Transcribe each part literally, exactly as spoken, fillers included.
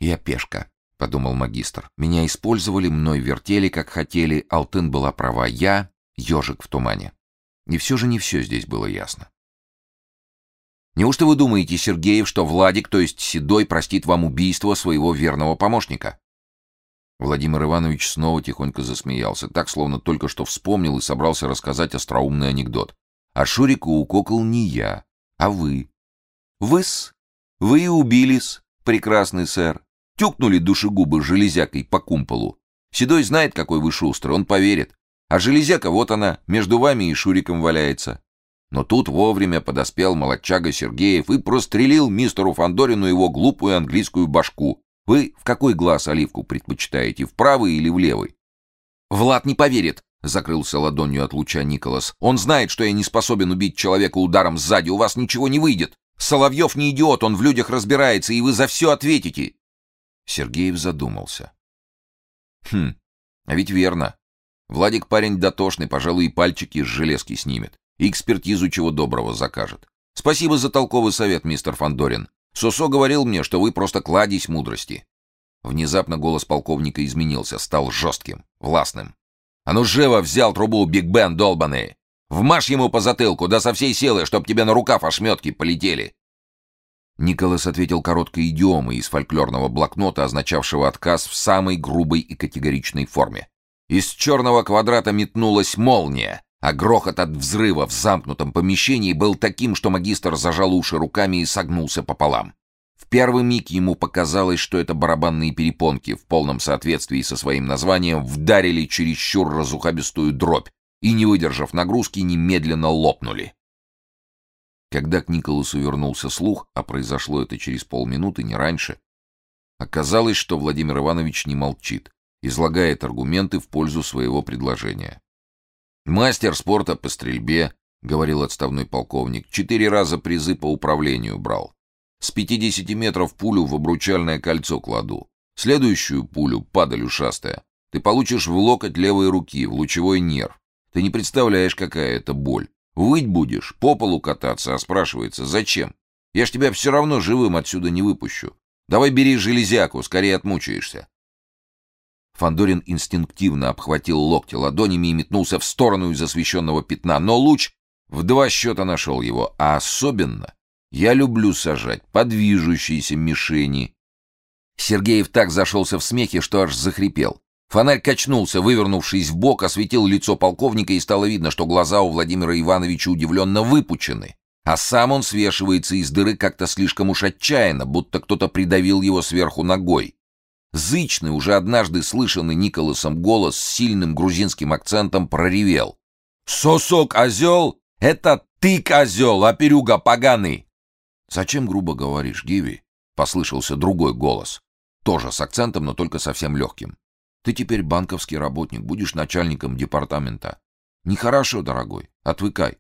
«Я пешка», — подумал магистр. «Меня использовали, мной вертели, как хотели. Алтын была права. Я — ежик в тумане». И все же не все здесь было ясно. «Неужто вы думаете, Сергеев, что Владик, то есть Седой, простит вам убийство своего верного помощника?» Владимир Иванович снова тихонько засмеялся, так, словно только что вспомнил и собрался рассказать остроумный анекдот. «А Шурика укокал не я, а вы». «Вы-с? Вы и убили-с, прекрасный сэр. Тюкнули душегубы железякой по кумполу. Седой знает, какой вы шустрый, он поверит. А железяка, вот она, между вами и Шуриком валяется». Но тут вовремя подоспел молодчага Сергеев и прострелил мистеру Фандорину его глупую английскую башку. Вы в какой глаз оливку предпочитаете, в правый или в левый? «Влад не поверит», — закрылся ладонью от луча Николас. «Он знает, что я не способен убить человека ударом сзади. У вас ничего не выйдет. Соловьев не идиот, он в людях разбирается, и вы за все ответите». Сергеев задумался. «Хм, а ведь верно. Владик парень дотошный, пожалуй, и пальчики из железки снимет. И экспертизу чего доброго закажет. Спасибо за толковый совет, мистер Фандорин. Сосо говорил мне, что вы просто кладезь мудрости». Внезапно голос полковника изменился, стал жестким, властным. «А ну живо взял трубу, Биг Бен долбаный! Вмажь ему по затылку, да со всей силы, чтоб тебе на рукав ошметки полетели!» Николас ответил короткой идиомой из фольклорного блокнота, означавшего отказ в самой грубой и категоричной форме. Из черного квадрата метнулась молния, а грохот от взрыва в замкнутом помещении был таким, что магистр зажал уши руками и согнулся пополам. В первый миг ему показалось, что это барабанные перепонки в полном соответствии со своим названием вдарили чересчур разухабистую дробь и, не выдержав нагрузки, немедленно лопнули. Когда к Николасу вернулся слух, а произошло это через полминуты, не раньше, оказалось, что Владимир Иванович не молчит, излагает аргументы в пользу своего предложения. «Мастер спорта по стрельбе», — говорил отставной полковник, — «четыре раза призы по управлению брал. С пятидесяти метров пулю в обручальное кольцо кладу. Следующую пулю, падаль ушастая, ты получишь в локоть левой руки, в лучевой нерв. Ты не представляешь, какая это боль. Выть будешь, по полу кататься, а спрашивается, зачем? Я ж тебя все равно живым отсюда не выпущу. Давай бери железяку, скорее отмучаешься». Фандорин инстинктивно обхватил локти ладонями и метнулся в сторону из освещенного пятна, но луч в два счета нашел его, а особенно я люблю сажать по движущейся мишени. Сергеев так зашелся в смехе, что аж захрипел. Фонарь качнулся, вывернувшись вбок, осветил лицо полковника, и стало видно, что глаза у Владимира Ивановича удивленно выпучены, а сам он свешивается из дыры как-то слишком уж отчаянно, будто кто-то придавил его сверху ногой. Зычный, уже однажды слышанный Николасом голос с сильным грузинским акцентом проревел: «Сосок, озел! Это ты, козел, оперюга поганый!» «Зачем грубо говоришь, Гиви?» — послышался другой голос, тоже с акцентом, но только совсем легким. «Ты теперь банковский работник, будешь начальником департамента. Нехорошо, дорогой, отвыкай».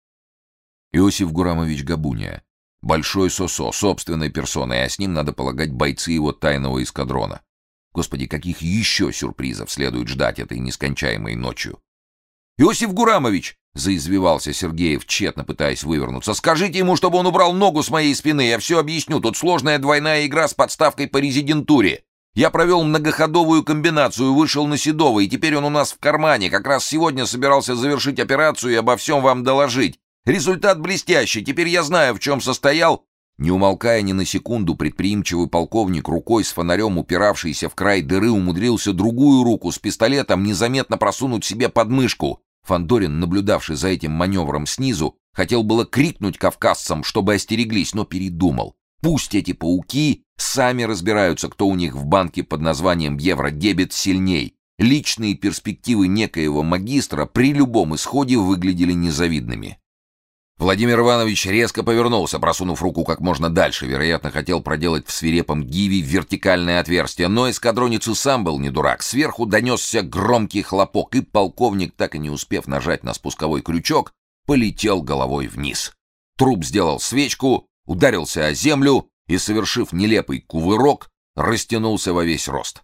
Иосиф Гурамович Габуния. Большой Сосо, собственной персоной, а с ним, надо полагать, бойцы его тайного эскадрона. Господи, каких еще сюрпризов следует ждать этой нескончаемой ночью? «Иосиф Гурамович!» — заизвивался Сергеев, тщетно пытаясь вывернуться. «Скажите ему, чтобы он убрал ногу с моей спины, я все объясню. Тут сложная двойная игра с подставкой по резидентуре. Я провел многоходовую комбинацию, вышел на Седова, и теперь он у нас в кармане. Как раз сегодня собирался завершить операцию и обо всем вам доложить. Результат блестящий, теперь я знаю, в чем состоял». Не умолкая ни на секунду, предприимчивый полковник, рукой с фонарем, упиравшийся в край дыры, умудрился другую руку с пистолетом незаметно просунуть себе под мышку. Фандорин, наблюдавший за этим маневром снизу, хотел было крикнуть кавказцам, чтобы остереглись, но передумал. Пусть эти пауки сами разбираются, кто у них в банке под названием Евродебет сильней. Личные перспективы некоего магистра при любом исходе выглядели незавидными. Владимир Иванович резко повернулся, просунув руку как можно дальше. Вероятно, хотел проделать в свирепом гиве вертикальное отверстие, но эскадронец и сам был не дурак. Сверху донесся громкий хлопок, и полковник, так и не успев нажать на спусковой крючок, полетел головой вниз. Труп сделал свечку, ударился о землю и, совершив нелепый кувырок, растянулся во весь рост.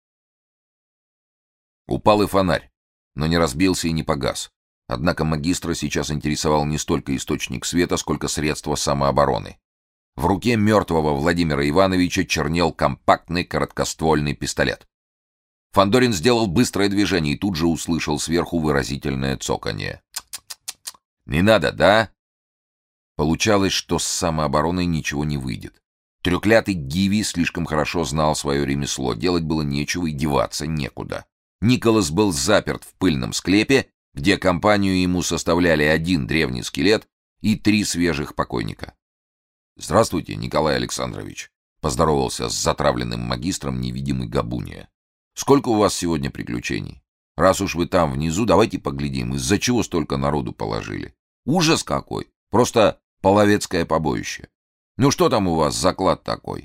Упал и фонарь, но не разбился и не погас. Однако магистра сейчас интересовал не столько источник света, сколько средство самообороны. В руке мертвого Владимира Ивановича чернел компактный короткоствольный пистолет. Фандорин сделал быстрое движение и тут же услышал сверху выразительное цоканье. «Не надо, да?» Получалось, что с самообороной ничего не выйдет. Трёклятый Гиви слишком хорошо знал свое ремесло, делать было нечего и деваться некуда. Николас был заперт в пыльном склепе, где компанию ему составляли один древний скелет и три свежих покойника. «Здравствуйте, Николай Александрович», — поздоровался с затравленным магистром невидимый Габуния. «Сколько у вас сегодня приключений? Раз уж вы там внизу, давайте поглядим, из-за чего столько народу положили. Ужас какой! Просто половецкое побоище. Ну что там у вас заклад такой?»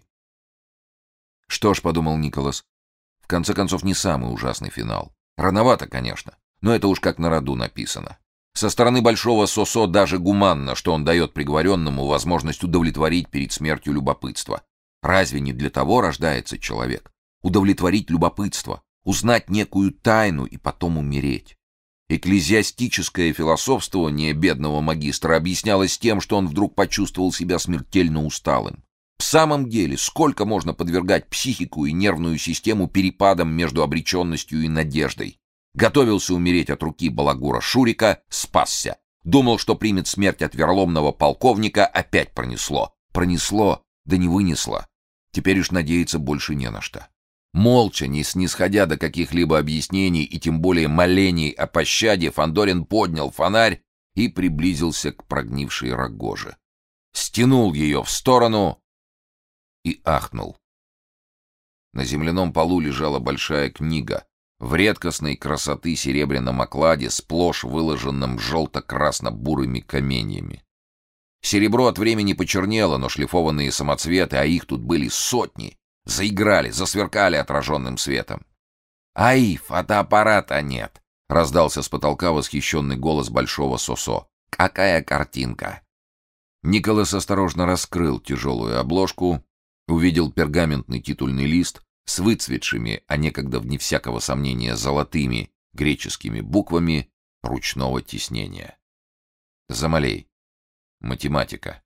«Что ж», — подумал Николас, — «в конце концов не самый ужасный финал. Рановато, конечно, но это уж как на роду написано. Со стороны Большого Сосо даже гуманно, что он дает приговоренному возможность удовлетворить перед смертью любопытство. Разве не для того рождается человек? Удовлетворить любопытство, узнать некую тайну и потом умереть. Экклезиастическое философствование бедного магистра объяснялось тем, что он вдруг почувствовал себя смертельно усталым. В самом деле, сколько можно подвергать психику и нервную систему перепадам между обреченностью и надеждой? Готовился умереть от руки балагура Шурика, спасся. Думал, что примет смерть от вероломного полковника, опять пронесло. Пронесло, да не вынесло. Теперь уж надеяться больше не на что. Молча, не снисходя до каких-либо объяснений и тем более молений о пощаде, Фандорин поднял фонарь и приблизился к прогнившей рогоже. Стянул ее в сторону и ахнул. На земляном полу лежала большая книга в редкостной красоты серебряном окладе, сплошь выложенном желто-красно-бурыми каменьями. Серебро от времени почернело, но шлифованные самоцветы, а их тут были сотни, заиграли, засверкали отраженным светом. «Ай, фотоаппарата нет!» — раздался с потолка восхищенный голос Большого Сосо. «Какая картинка!» Николас осторожно раскрыл тяжелую обложку, увидел пергаментный титульный лист с выцветшими, а некогда вне всякого сомнения золотыми греческими буквами ручного тиснения. Замалей. Математика.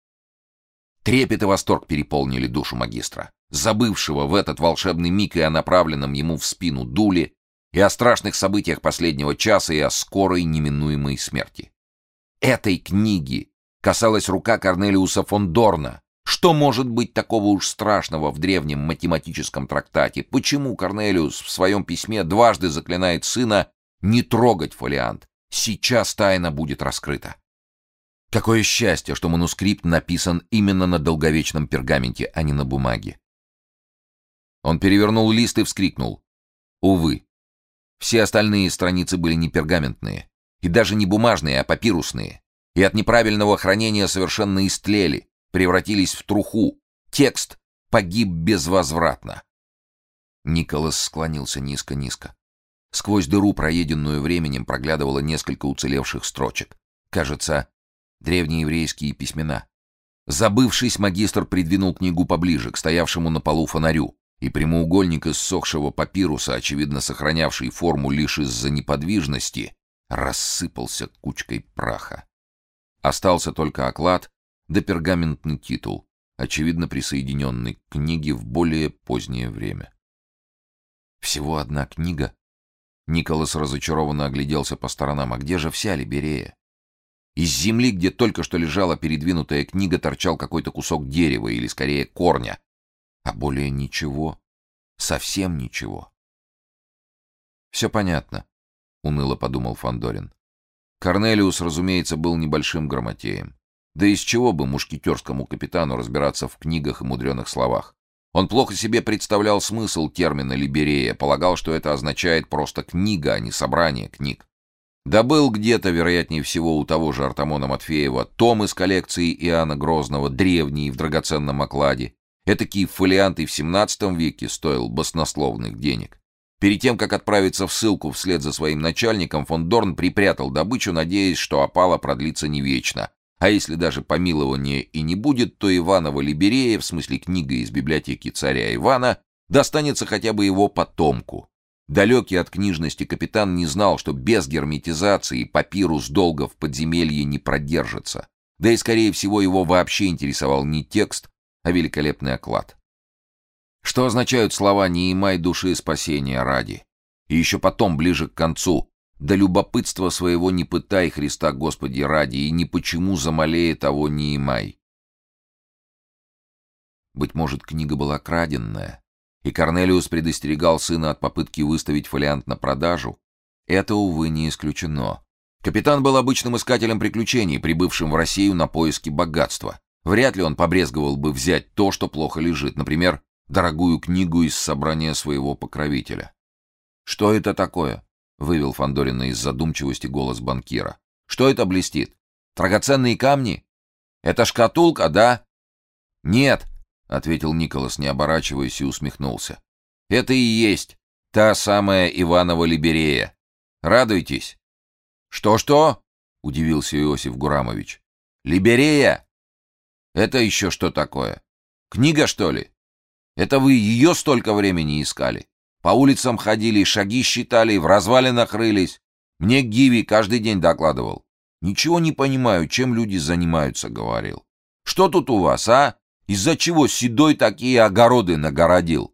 Трепет и восторг переполнили душу магистра, забывшего в этот волшебный миг и о направленном ему в спину дуле, и о страшных событиях последнего часа, и о скорой неминуемой смерти. Этой книги касалась рука Корнелиуса фон Дорна. Что может быть такого уж страшного в древнем математическом трактате? Почему Корнелиус в своем письме дважды заклинает сына не трогать фолиант? Сейчас тайна будет раскрыта. Какое счастье, что манускрипт написан именно на долговечном пергаменте, а не на бумаге. Он перевернул лист и вскрикнул. Увы, все остальные страницы были не пергаментные, и даже не бумажные, а папирусные, и от неправильного хранения совершенно истлели, превратились в труху. Текст погиб безвозвратно. Николас склонился низко-низко. Сквозь дыру, проеденную временем, проглядывало несколько уцелевших строчек. Кажется, древнееврейские письмена. Забывшись, магистр придвинул книгу поближе, к стоявшему на полу фонарю, и прямоугольник из ссохшего папируса, очевидно сохранявший форму лишь из-за неподвижности, рассыпался кучкой праха. Остался только оклад да пергаментный титул, очевидно присоединенный к книге в более позднее время. Всего одна книга? Николас разочарованно огляделся по сторонам. А где же вся Либерея? Из земли, где только что лежала передвинутая книга, торчал какой-то кусок дерева, или скорее корня. А более ничего. Совсем ничего. «Все понятно», — уныло подумал Фандорин. Корнелиус, разумеется, был небольшим грамотеем. Да из чего бы мушкетерскому капитану разбираться в книгах и мудреных словах? Он плохо себе представлял смысл термина «либерея», полагал, что это означает просто книга, а не собрание книг. Да был где-то, вероятнее всего, у того же Артамона Матфеева том из коллекции Иоанна Грозного, древний, в драгоценном окладе. Этакий фолиант и в семнадцатом веке стоил баснословных денег. Перед тем, как отправиться в ссылку вслед за своим начальником, фон Дорн припрятал добычу, надеясь, что опала продлится не вечно. А если даже помилования и не будет, то Иванова Либерея, в смысле книга из библиотеки царя Ивана, достанется хотя бы его потомку. Далекий от книжности капитан не знал, что без герметизации папирус долго в подземелье не продержится. Да и, скорее всего, его вообще интересовал не текст, а великолепный оклад. Что означают слова «не имай души спасения ради»? И еще потом, ближе к концу, «да любопытства своего не пытай, Христа Господи ради, и ни почему замалея того не имай». Быть может, книга была краденная, и Корнелиус предостерегал сына от попытки выставить фолиант на продажу? Это, увы, не исключено. Капитан был обычным искателем приключений, прибывшим в Россию на поиски богатства. Вряд ли он побрезговал бы взять то, что плохо лежит, например, дорогую книгу из собрания своего покровителя. «Что это такое?» — вывел Фандорина из задумчивости голос банкира. «Что это блестит? Драгоценные камни? Это шкатулка, да?» «Нет», — ответил Николас, не оборачиваясь, и усмехнулся. «Это и есть та самая Иванова Либерея. Радуйтесь». «Что-что?» — удивился Иосиф Гурамович. «Либерея? Это еще что такое? Книга, что ли? Это вы ее столько времени искали? По улицам ходили, шаги считали, в развалинах рылись. Мне Гиви каждый день докладывал. Ничего не понимаю, чем люди занимаются, говорил. Что тут у вас, а? Из-за чего Седой такие огороды нагородил?»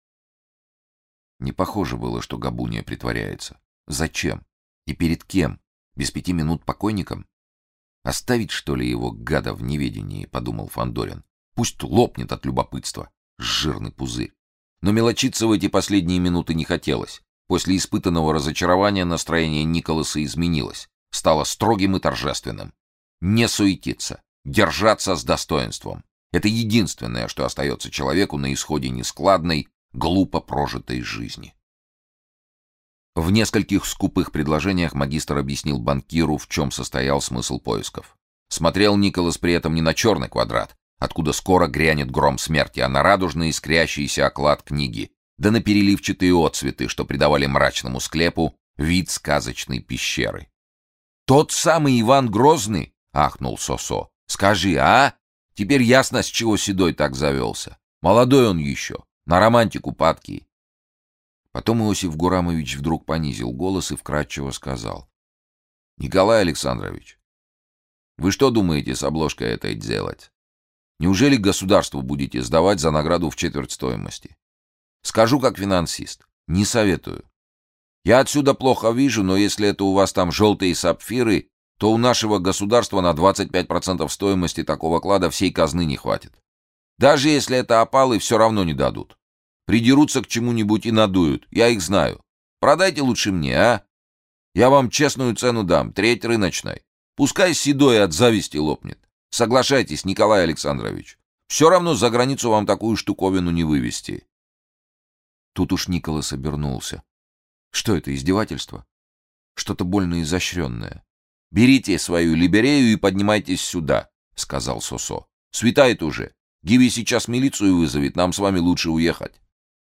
Не похоже было, что Габуния притворяется. Зачем? И перед кем? Без пяти минут покойником? Оставить, что ли, его гада в неведении, подумал Фандорин. Пусть лопнет от любопытства. Жирный пузырь. Но мелочиться в эти последние минуты не хотелось. После испытанного разочарования настроение Николаса изменилось. Стало строгим и торжественным. Не суетиться. Держаться с достоинством. Это единственное, что остается человеку на исходе нескладной, глупо прожитой жизни. В нескольких скупых предложениях магистр объяснил банкиру, в чем состоял смысл поисков. Смотрел Николас при этом не на черный квадрат, откуда скоро грянет гром смерти, а на радужный искрящийся оклад книги, да на переливчатые отцветы, что придавали мрачному склепу вид сказочной пещеры. «Тот самый Иван Грозный?» — ахнул Сосо. «Скажи, а? Теперь ясно, с чего Седой так завелся. Молодой он еще, на романтику падкий». Потом Иосиф Гурамович вдруг понизил голос и вкратчиво сказал: «Николай Александрович, вы что думаете с обложкой этой делать? Неужели государству будете сдавать за награду в четверть стоимости? Скажу как финансист, не советую. Я отсюда плохо вижу, но если это у вас там желтые сапфиры, то у нашего государства на двадцать пять процентов стоимости такого клада всей казны не хватит. Даже если это опалы, все равно не дадут. Придерутся к чему-нибудь и надуют, я их знаю. Продайте лучше мне, а? Я вам честную цену дам, треть рыночной. Пускай Седой от зависти лопнет. Соглашайтесь, Николай Александрович. Все равно за границу вам такую штуковину не вывести». Тут уж Николас обернулся. Что это, издевательство? Что-то больно изощренное. «Берите свою Либерею и поднимайтесь сюда», — сказал Сосо. «Светает уже. Гиви сейчас милицию вызовет, нам с вами лучше уехать».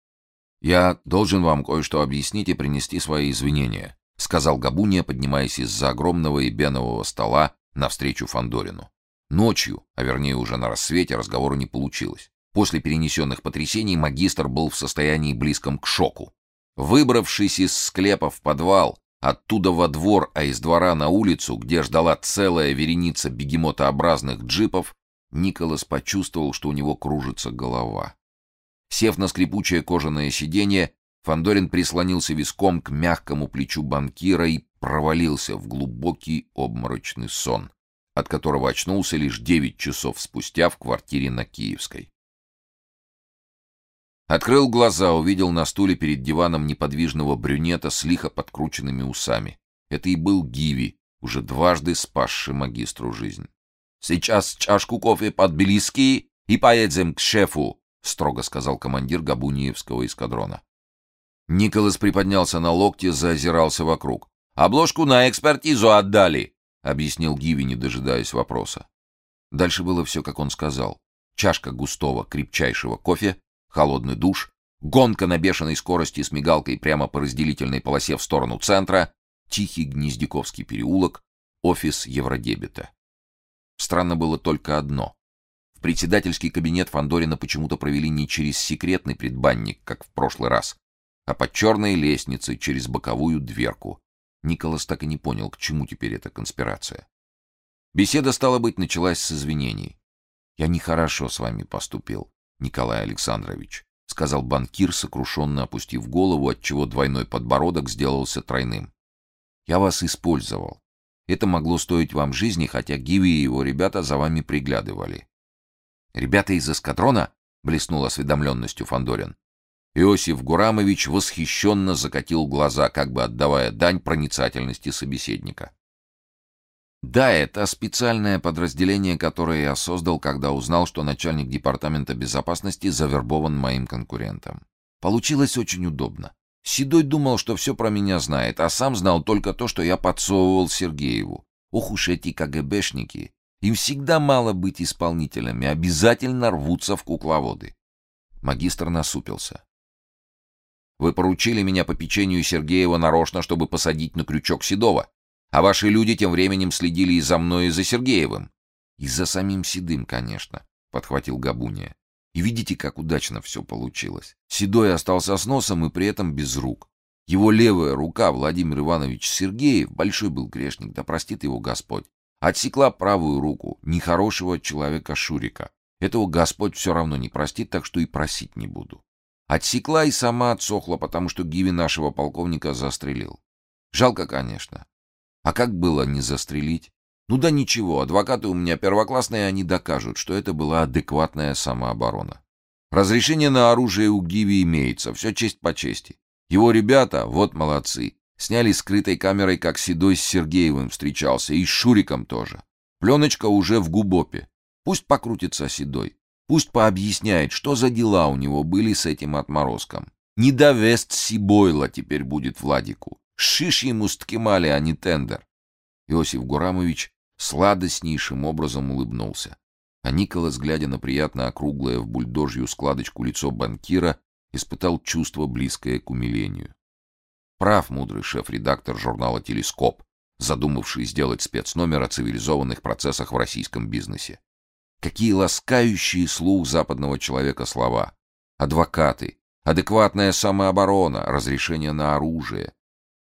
«Я должен вам кое-что объяснить и принести свои извинения», — сказал Габуния, поднимаясь из-за огромного эбенового стола навстречу Фандорину. Ночью, а вернее уже на рассвете, разговора не получилось. После перенесенных потрясений магистр был в состоянии близком к шоку. Выбравшись из склепа в подвал, оттуда во двор, а из двора на улицу, где ждала целая вереница бегемотообразных джипов, Николас почувствовал, что у него кружится голова. Сев на скрипучее кожаное сиденье, Фандорин прислонился виском к мягкому плечу банкира и провалился в глубокий обморочный сон, от которого очнулся лишь девять часов спустя в квартире на Киевской. Открыл глаза, увидел на стуле перед диваном неподвижного брюнета с лихо подкрученными усами. Это и был Гиви, уже дважды спасший магистру жизнь. «Сейчас чашку кофе под Белиски и поедем к шефу», — строго сказал командир Габуниевского эскадрона. Николас приподнялся на локте, заозирался вокруг. «Обложку на экспертизу отдали», — объяснил Гиви, не дожидаясь вопроса. Дальше было все, как он сказал. Чашка густого, крепчайшего кофе, холодный душ, гонка на бешеной скорости с мигалкой прямо по разделительной полосе в сторону центра, тихий Гнездяковский переулок, офис Евродебета. Странно было только одно. В председательский кабинет Фандорина почему-то провели не через секретный предбанник, как в прошлый раз, а по черной лестнице через боковую дверку. Николас так и не понял, к чему теперь эта конспирация. Беседа, стало быть, началась с извинений. «Я нехорошо с вами поступил, Николай Александрович», — сказал банкир, сокрушенно опустив голову, отчего двойной подбородок сделался тройным. «Я вас использовал. Это могло стоить вам жизни, хотя Гиви и его ребята за вами приглядывали». «Ребята из эскадрона?» — блеснул осведомленностью Фандорин. Иосиф Гурамович восхищенно закатил глаза, как бы отдавая дань проницательности собеседника. «Да, это специальное подразделение, которое я создал, когда узнал, что начальник департамента безопасности завербован моим конкурентом. Получилось очень удобно. Седой думал, что все про меня знает, а сам знал только то, что я подсовывал Сергееву. Ох уж эти КГБшники! Им всегда мало быть исполнителями, обязательно рвутся в кукловоды». Магистр насупился. «Вы поручили меня по печенью Сергеева нарочно, чтобы посадить на крючок Седова, а ваши люди тем временем следили и за мной, и за Сергеевым». «И за самим Седым, конечно», — подхватил Габуния. «И видите, как удачно все получилось. Седой остался с носом и при этом без рук. Его левая рука, Владимир Иванович Сергеев, большой был грешник, да простит его Господь, отсекла правую руку нехорошего человека Шурика. Этого Господь все равно не простит, так что и просить не буду. Отсекла и сама отсохла, потому что Гиви нашего полковника застрелил. Жалко, конечно. А как было не застрелить? Ну да ничего, адвокаты у меня первоклассные, они докажут, что это была адекватная самооборона. Разрешение на оружие у Гиви имеется, все честь по чести. Его ребята, вот молодцы, сняли скрытой камерой, как Седой с Сергеевым встречался, и с Шуриком тоже. Пленочка уже в Губопе. Пусть покрутится Седой. Пусть пообъясняет, что за дела у него были с этим отморозком. Не до Вест Сибойла теперь будет Владику. Шиш ему сткемали, а не тендер. Иосиф Гурамович сладостнейшим образом улыбнулся. А Николас, глядя на приятно округлое в бульдожью складочку лицо банкира, испытал чувство, близкое к умилению. Прав мудрый шеф-редактор журнала «Телескоп», задумавший сделать спецномер о цивилизованных процессах в российском бизнесе. Какие ласкающие слух западного человека слова. Адвокаты, адекватная самооборона, разрешение на оружие.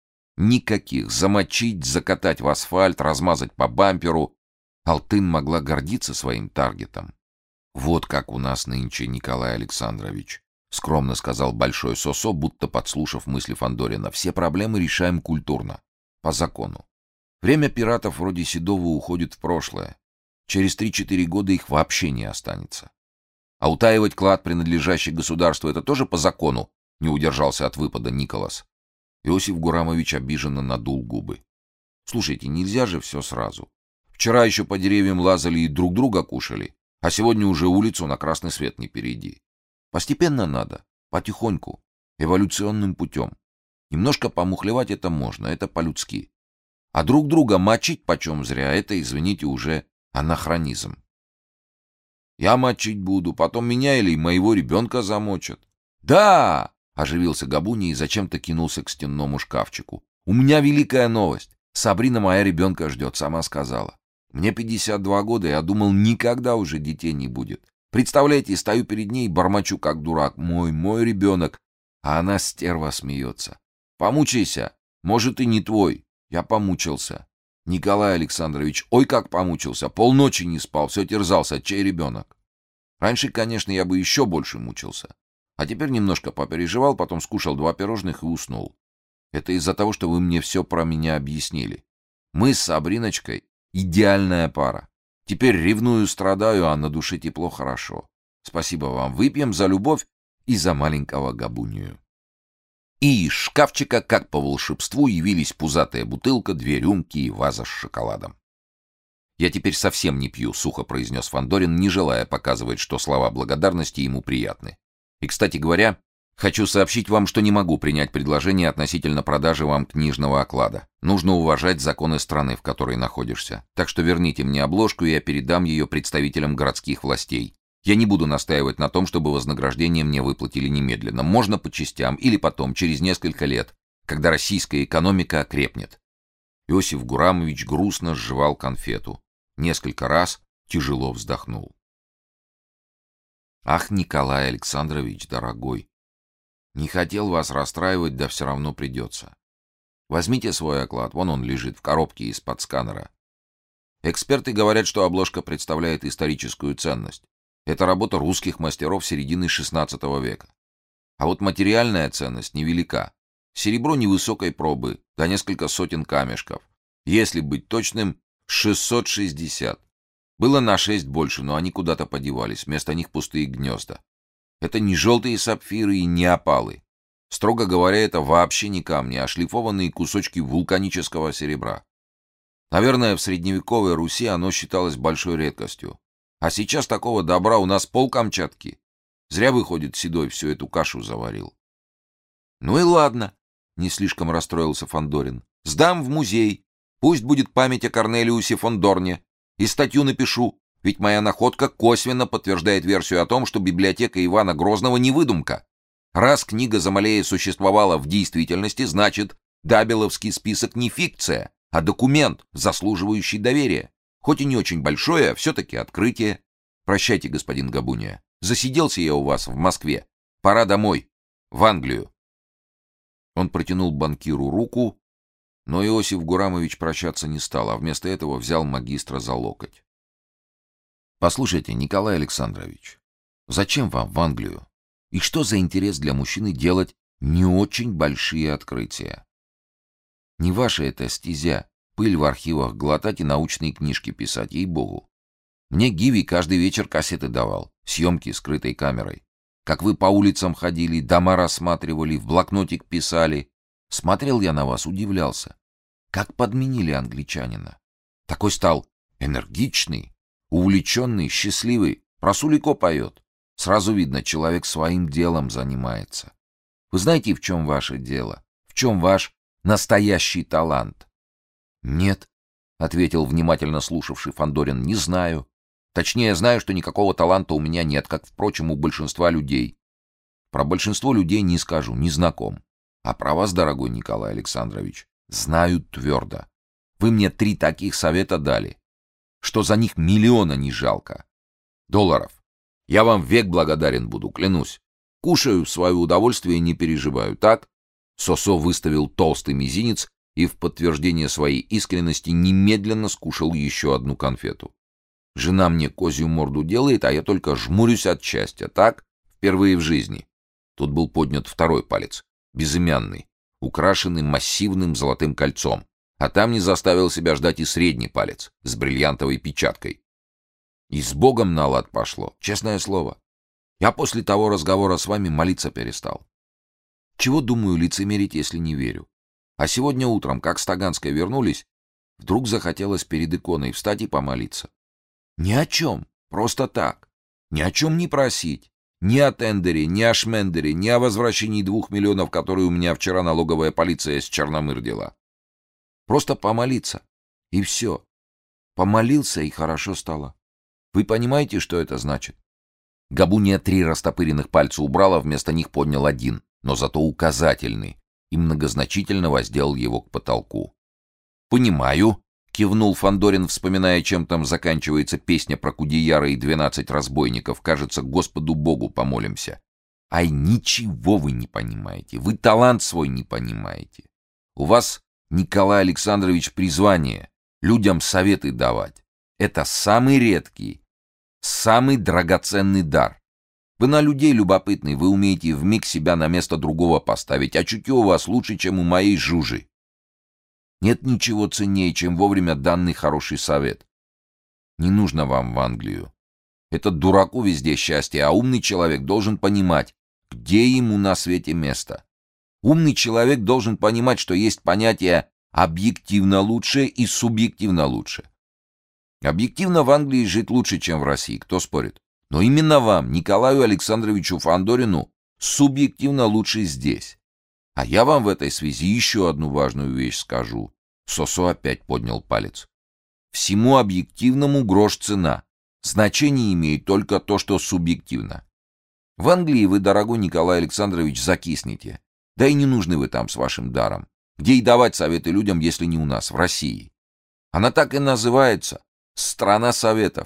Никаких замочить, закатать в асфальт, размазать по бамперу. Алтын могла гордиться своим таргетом. «Вот как у нас нынче, Николай Александрович», — скромно сказал Большой Сосо, будто подслушав мысли Фандорина. «Все проблемы решаем культурно, по закону. Время пиратов вроде Седова уходит в прошлое. Через три-четыре года их вообще не останется. А утаивать клад, принадлежащий государству, это тоже по закону?» — не удержался от выпада Николас. Иосиф Гурамович обиженно надул губы. «Слушайте, нельзя же все сразу. Вчера еще по деревьям лазали и друг друга кушали, а сегодня уже улицу на красный свет не перейди. Постепенно надо, потихоньку, эволюционным путем. Немножко помухлевать это можно, это по-людски. А друг друга мочить почем зря, это, извините, уже анахронизм. Я мочить буду, потом меня или моего ребенка замочат». «Да!» — оживился Габуни и зачем-то кинулся к стенному шкафчику. «У меня великая новость. Сабрина моя ребенка ждет, сама сказала. Мне пятьдесят два года, я думал, никогда уже детей не будет. Представляете, стою перед ней и бормочу, как дурак. Мой, мой ребенок. А она, стерва, смеется. Помучайся. Может, и не твой. Я помучился. Николай Александрович, ой, как помучился. Полночи не спал, все терзался. Чей ребенок? Раньше, конечно, я бы еще больше мучился. А теперь немножко попереживал, потом скушал два пирожных и уснул. Это из-за того, что вы мне все про меня объяснили. Мы с Сабриночкой идеальная пара. Теперь ревную, страдаю, а на душе тепло, хорошо. Спасибо вам. Выпьем за любовь и за маленького Габунию». И из шкафчика, как по волшебству, явились пузатая бутылка, две рюмки и ваза с шоколадом. «Я теперь совсем не пью», — сухо произнес Фандорин, не желая показывать, что слова благодарности ему приятны. «И, кстати говоря, хочу сообщить вам, что не могу принять предложение относительно продажи вам книжного оклада. Нужно уважать законы страны, в которой находишься. Так что верните мне обложку, и я передам ее представителям городских властей. Я не буду настаивать на том, чтобы вознаграждение мне выплатили немедленно. Можно по частям или потом, через несколько лет, когда российская экономика окрепнет». Иосиф Гурамович грустно сживал конфету. Несколько раз тяжело вздохнул. «Ах, Николай Александрович, дорогой, не хотел вас расстраивать, да все равно придется. Возьмите свой оклад, вон он лежит в коробке из-под сканера. Эксперты говорят, что обложка представляет историческую ценность. Это работа русских мастеров середины шестнадцатого века. А вот материальная ценность невелика. Серебро невысокой пробы, да несколько сотен камешков. Если быть точным, шестьсот шестьдесят. Было на шесть больше, но они куда-то подевались, вместо них пустые гнезда. Это не желтые сапфиры и не опалы. Строго говоря, это вообще не камни, а шлифованные кусочки вулканического серебра. Наверное, в средневековой Руси оно считалось большой редкостью. А сейчас такого добра у нас пол Камчатки. Зря, выходит, Седой всю эту кашу заварил. Ну и ладно, не слишком расстроился Фандорин. Сдам в музей. Пусть будет память о Корнелиусе фон Дорне. И статью напишу, ведь моя находка косвенно подтверждает версию о том, что библиотека Ивана Грозного не выдумка. Раз книга Замалея существовала в действительности, значит, Дабеловский список не фикция, а документ, заслуживающий доверия. Хоть и не очень большое, а все-таки открытие. Прощайте, господин Габуния. Засиделся я у вас в Москве. Пора домой, в Англию. Он протянул банкиру руку, но Иосиф Гурамович прощаться не стал, а вместо этого взял магистра за локоть. Послушайте, Николай Александрович, зачем вам в Англию? И что за интерес для мужчины делать не очень большие открытия? Не ваша это стезя, пыль в архивах глотать и научные книжки писать, ей-богу. Мне Гиви каждый вечер кассеты давал, съемки скрытой камерой. Как вы по улицам ходили, дома рассматривали, в блокнотик писали. Смотрел я на вас, удивлялся. Как подменили англичанина. Такой стал энергичный, увлеченный, счастливый. Про Сулико поет. Сразу видно, человек своим делом занимается. Вы знаете, в чем ваше дело? В чем ваш настоящий талант? Нет, ответил внимательно слушавший Фандорин, не знаю. Точнее, знаю, что никакого таланта у меня нет, как, впрочем, у большинства людей. Про большинство людей не скажу, не знаком. А про вас, дорогой Николай Александрович, знаю твердо. Вы мне три таких совета дали, что за них миллиона не жалко. Долларов. Я вам век благодарен буду, клянусь. Кушаю в свое удовольствие и не переживаю, так? Сосо выставил толстый мизинец и в подтверждение своей искренности немедленно скушал еще одну конфету. Жена мне козью морду делает, а я только жмурюсь от счастья, так? Впервые в жизни. Тут был поднят второй палец, безымянный, украшенный массивным золотым кольцом, а там не заставил себя ждать и средний палец с бриллиантовой печаткой. И с Богом на лад пошло, честное слово. Я после того разговора с вами молиться перестал. Чего, думаю, лицемерить, если не верю? А сегодня утром, как с Таганской вернулись, вдруг захотелось перед иконой встать и помолиться. Ни о чем, просто так. Ни о чем не просить. Ни о тендере, ни о шмендере, ни о возвращении двух миллионов, которые у меня вчера налоговая полиция с Черномырдила. Просто помолиться. И все. Помолился, и хорошо стало. Вы понимаете, что это значит? Габуния три растопыренных пальца убрала, вместо них поднял один, но зато указательный, и многозначительно воздел его к потолку. «Понимаю», — кивнул Фандорин, вспоминая, чем там заканчивается песня про Кудеяра и двенадцать разбойников. «Кажется, Господу Богу помолимся». «Ай, ничего вы не понимаете, вы талант свой не понимаете. У вас, Николай Александрович, призвание людям советы давать. Это самый редкий, самый драгоценный дар. Вы на людей любопытный, вы умеете вмиг себя на место другого поставить, а чутье у вас лучше, чем у моей Жужи. Нет ничего ценнее, чем вовремя данный хороший совет. Не нужно вам в Англию. Это дураку везде счастье, а умный человек должен понимать, где ему на свете место. Умный человек должен понимать, что есть понятие объективно лучше и субъективно лучше. Объективно в Англии жить лучше, чем в России, кто спорит? Но именно вам, Николаю Александровичу Фандорину, субъективно лучше здесь. А я вам в этой связи еще одну важную вещь скажу. Сосо опять поднял палец. Всему объективному грош цена. Значение имеет только то, что субъективно. В Англии вы, дорогой Николай Александрович, закиснете. Да и не нужны вы там с вашим даром. Где и давать советы людям, если не у нас, в России? Она так и называется. Страна советов.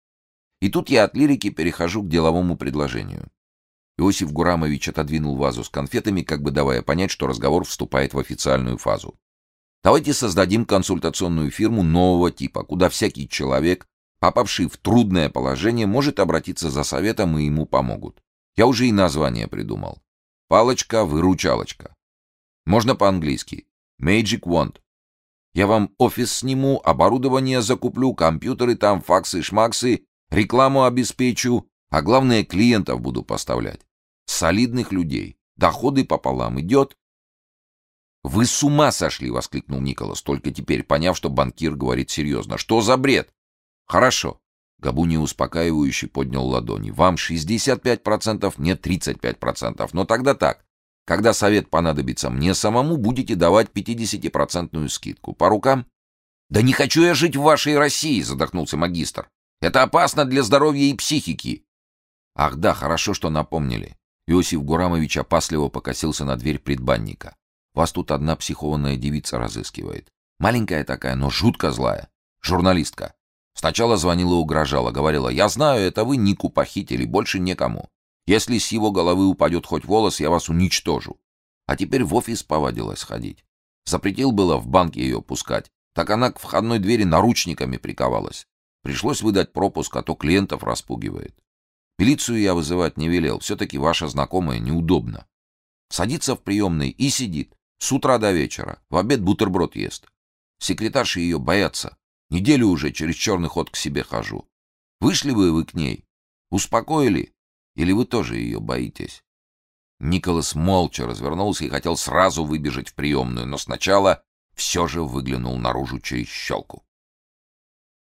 И тут я от лирики перехожу к деловому предложению. Иосиф Гурамович отодвинул вазу с конфетами, как бы давая понять, что разговор вступает в официальную фазу. Давайте создадим консультационную фирму нового типа, куда всякий человек, попавший в трудное положение, может обратиться за советом, и ему помогут. Я уже и название придумал. Палочка-выручалочка. Можно по-английски. Magic Wand. Я вам офис сниму, оборудование закуплю, компьютеры там, факсы-шмаксы, рекламу обеспечу, а главное, клиентов буду поставлять. Солидных людей. Доходы пополам идет. «Вы с ума сошли!» — воскликнул Николас, только теперь поняв, что банкир говорит серьезно. «Что за бред?» «Хорошо». Габуни успокаивающе поднял ладони. «Вам шестьдесят пять процентов, мне тридцать пять процентов. Но тогда так. Когда совет понадобится мне самому, будете давать пятидесятипроцентную скидку. По рукам?» «Да не хочу я жить в вашей России!» — задохнулся магистр. «Это опасно для здоровья и психики!» «Ах да, хорошо, что напомнили». Иосиф Гурамович опасливо покосился на дверь предбанника. «Вас тут одна психованная девица разыскивает. Маленькая такая, но жутко злая. Журналистка. Сначала звонила и угрожала, говорила: «Я знаю, это вы Нику похитили, больше некому. Если с его головы упадет хоть волос, я вас уничтожу». А теперь в офис повадилась ходить. Запретил было в банк ее пускать, так она к входной двери наручниками приковалась. Пришлось выдать пропуск, а то клиентов распугивает. Милицию я вызывать не велел, все-таки ваша знакомая неудобно. Садится в приемной и сидит, с утра до вечера, в обед бутерброд ест. Секретарши ее боятся. Неделю уже через черный ход к себе хожу. Вышли бы вы к ней? Успокоили? Или вы тоже ее боитесь?» Николас молча развернулся и хотел сразу выбежать в приемную, но сначала все же выглянул наружу через щелку.